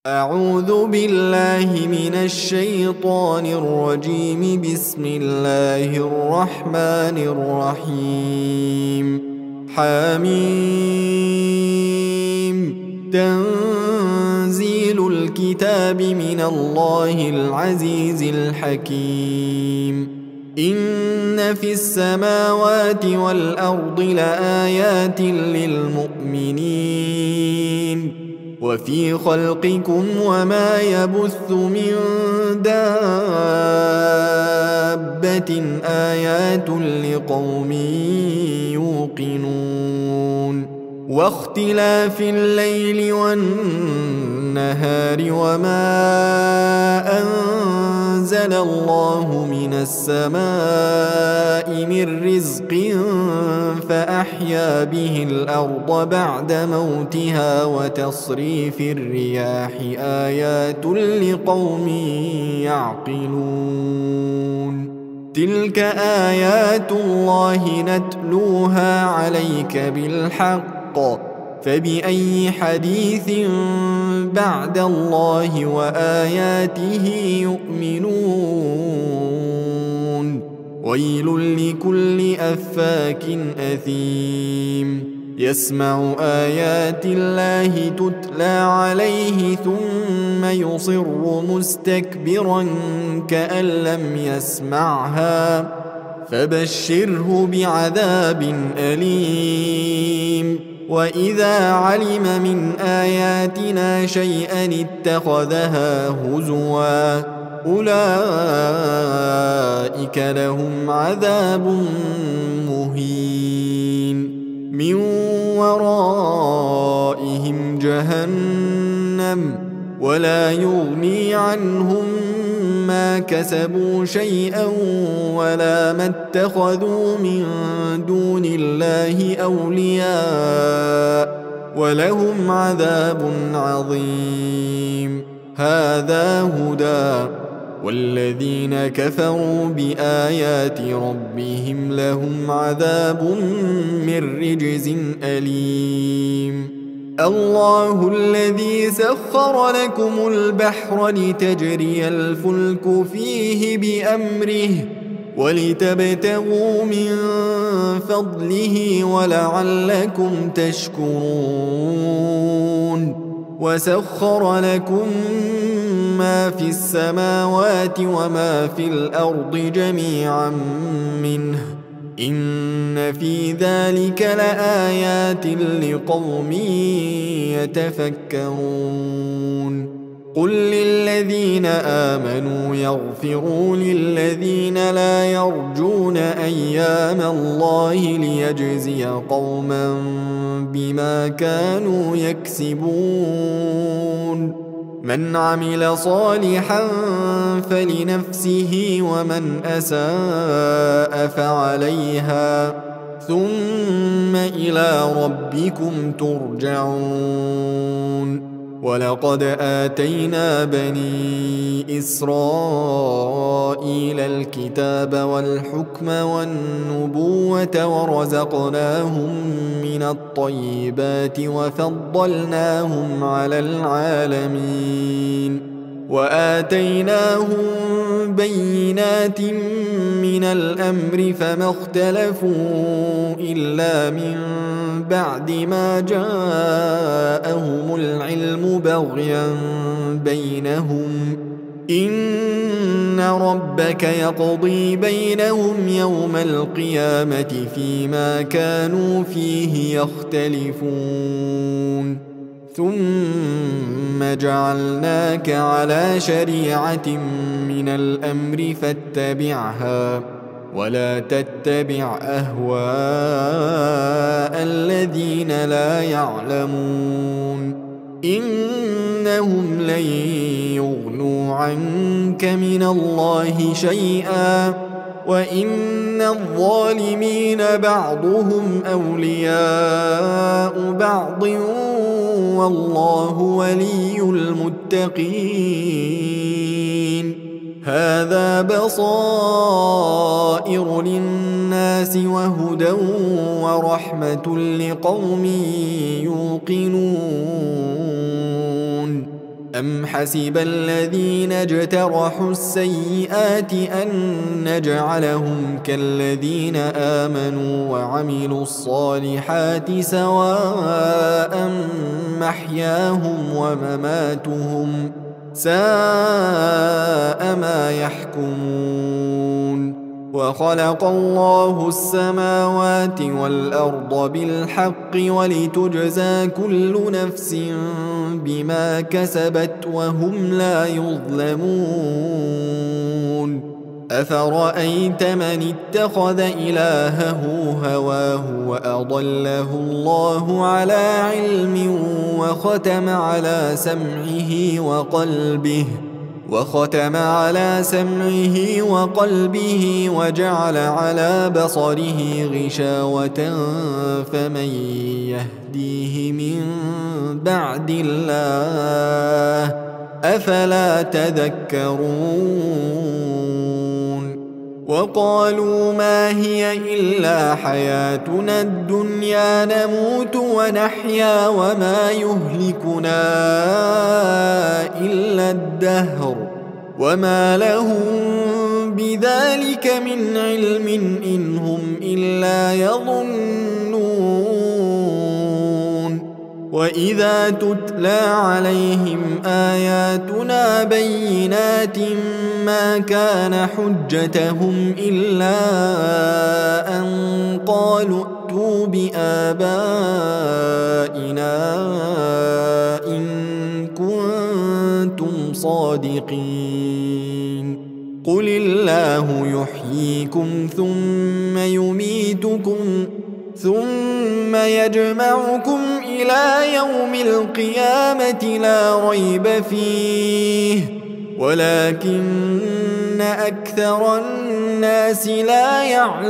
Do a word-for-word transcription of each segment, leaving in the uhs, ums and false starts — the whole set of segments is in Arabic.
أعوذ بالله من الشيطان الرجيم. بسم الله الرحمن الرحيم. حميم. تنزيل الكتاب من الله العزيز الحكيم. إن في السماوات والأرض لآيات للمؤمنين وفي خلقكم وما يبث من دابة آيات لقوم يوقنون. واختلاف الليل والنهار وما أنزل الله من السماء من رزق فأحيا به الأرض بعد موتها وتصريف الرياح آيات لقوم يعقلون. تلك آيات الله نتلوها عليك بالحق فبأي حديث بعد الله وآياته يؤمنون. ويل لكل أفاك أثيم يسمع آيات الله تتلى عليه ثم يصر مستكبرا كأن لم يسمعها فبشره بعذاب أليم. وإذا علم من آياتنا شيئا اتخذها هزوا أولئك لهم عذاب مهين من ورائهم جهنم ولا يغني عنهم ما كسبوا شيئا ولا ما اتخذوا من دون الله أولياء ولهم عذاب عظيم. هذا هدى والذين كفروا بآيات ربهم لهم عذاب من رجز أليم. الله الذي سخر لكم البحر لتجري الفلك فيه بأمره ولتبتغوا من فضله ولعلكم تشكرون. وسخر لكم ما في السماوات وما في الأرض جميعا منه إن في ذلك لآيات لقوم يتفكرون. قل للذين آمنوا يغفروا للذين لا يرجون أيام الله ليجزي قوما بما كانوا يكسبون. من عمل صالحا فلنفسه ومن أساء فعليها ثم إلى ربكم ترجعون. ولقد آتينا بني إسرائيل الكتاب والحكم والنبوة ورزقناهم من الطيبات وفضلناهم على العالمين وآتيناهم بينات من الأمر فما اختلفوا إلا من بعد ما جاءهم العلم بغيا بينهم إن ربك يقضي بينهم يوم القيامة فيما كانوا فيه يختلفون. ثم جعلناك على شريعة من الأمر فاتبعها ولا تتبع أهواء الذين لا يعلمون إنهم لن يغنوا عنك من الله شيئا وإن الظالمين بعضهم أولياء بعض والله ولي المتقين. هذا بصائر للناس وهدى ورحمة لقوم يوقنون أم حسب الذين اجترحوا السيئات أن نجعلهم كالذين آمنوا وعملوا الصالحات سواء محياهم ومماتهم ساء ما يحكمون. وخلق الله السماوات والأرض بالحق ولتجزى كل نفس بما كسبت وهم لا يظلمون. أفرأيت من اتخذ إلهه هواه وأضله الله على علم وختم على سمعه وقلبه وختم على سمعه وقلبه وجعل على بصره غشاوة فمن يهديه من بعد الله أفلا تذكرون. وقالوا ما هي إلا حياتنا الدنيا نموت ونحيا وما يهلكنا إلا الدهر وما لهم بذلك من علم إن هم إلا يظنون. وإذا تتلى عليهم آياتنا بينات ما كان حجتهم إلا أن قالوا ائتوا بآبائنا إن كنتم صادقين. قل الله يحييكم ثم يميتكم ثم يجمعكم إلى يوم القيامة لا ريب فيه ولكن أكثر الناس لا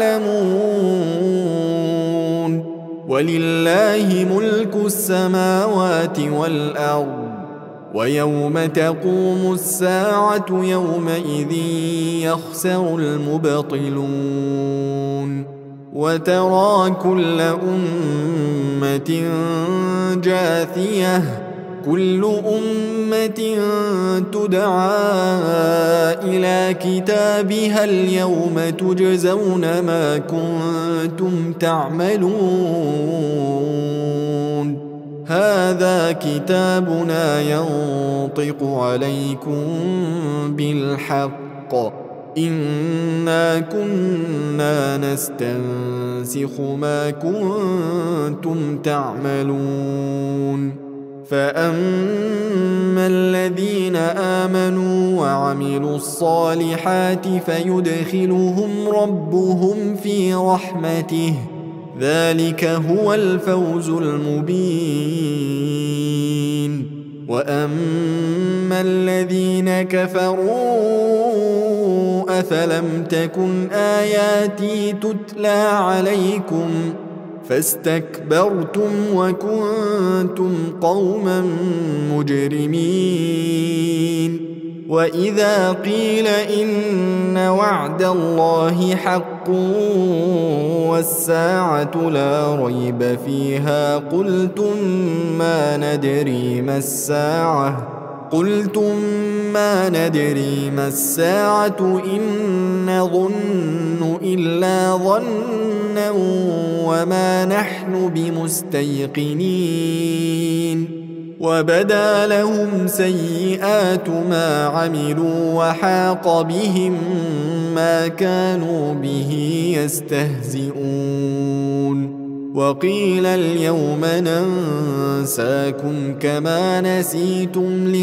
يعلمون. ولله ملك السماوات والأرض ويوم تقوم الساعة يومئذ يخسر المبطلون. وترى كل أمة جاثية كل أمة تدعى إلى كتابها اليوم تجزون ما كنتم تعملون. هذا كتابنا ينطق عليكم بالحق إنا كنا نستنسخ ما كنتم تعملون. فأما الذين آمنوا وعملوا الصالحات فيدخلهم ربهم في رحمته ذلك هو الفوز المبين. وأما الذين كفروا أفلم تكن آياتي تتلى عليكم فاستكبرتم وكنتم قوما مجرمين. وإذا قيل إن وعد الله حق والساعة لا ريب فيها قلتم ما ندري ما الساعة قلتم ما ندري ما الساعة إن نظن إلا ظنا وما نحن بمستيقنين. وبدا لهم سيئات ما عملوا وحاق بهم ما كانوا به يستهزئون. وقيل اليوم ننساكم كما نسيتم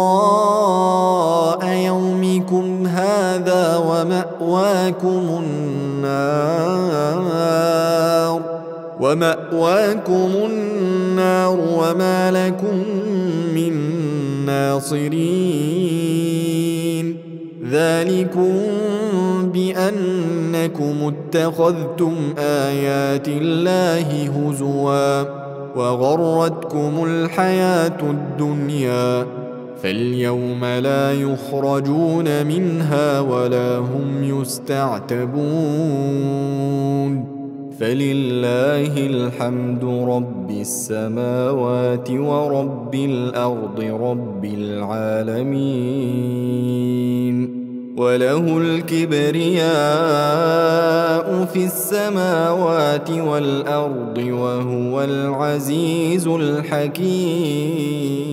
لقاء يومكم هذا ومأواكم النار ومأواكم النار وما لكم من ناصرين. ذلكم بأنكم اتخذتم آيات الله هزوا وغرتكم الحياة الدنيا فاليوم لا يخرجون منها ولا هم يستعتبون. فلله الحمد رب السماوات ورب الأرض رب العالمين وله الكبرياء في السماوات والأرض وهو العزيز الحكيم.